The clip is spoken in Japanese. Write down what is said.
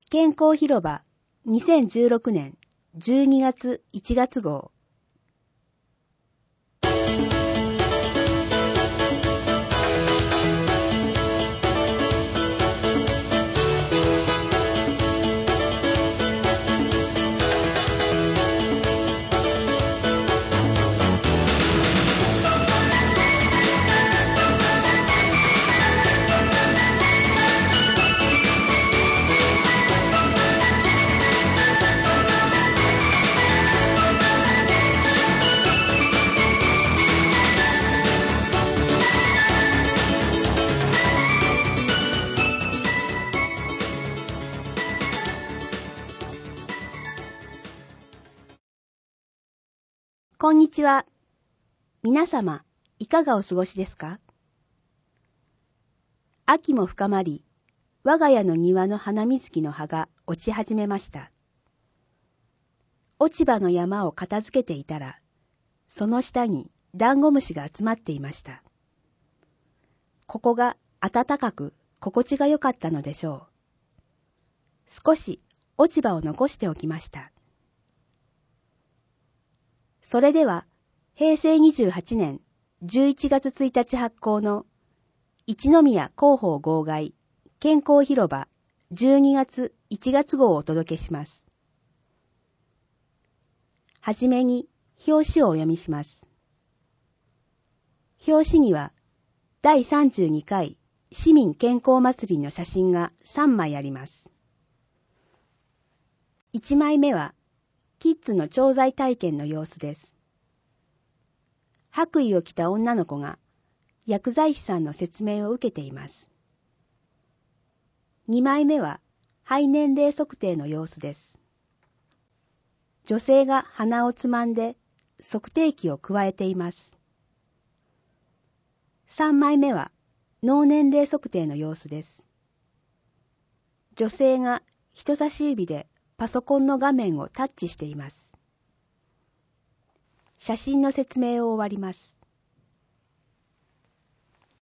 健康広場2016年12月1月号。こんにちは。皆様、いかがお過ごしですか？秋も深まり、我が家の庭の花水木の葉が落ち始めました。落ち葉の山を片付けていたら、その下にダンゴムシが集まっていました。ここが暖かく心地が良かったのでしょう。少し落ち葉を残しておきました。それでは、平成28年11月1日発行の一宮広報号外健康広場12月1月号をお届けします。はじめに表紙をお読みします。表紙には第32回市民健康祭りの写真が3枚あります。1枚目はキッズの調剤体験の様子です。白衣を着た女の子が薬剤師さんの説明を受けています。2枚目は肺年齢測定の様子です。女性が鼻をつまんで測定器を加えています。3枚目は脳年齢測定の様子です。女性が人差し指でパソコンの画面をタッチしています。写真の説明を終わります。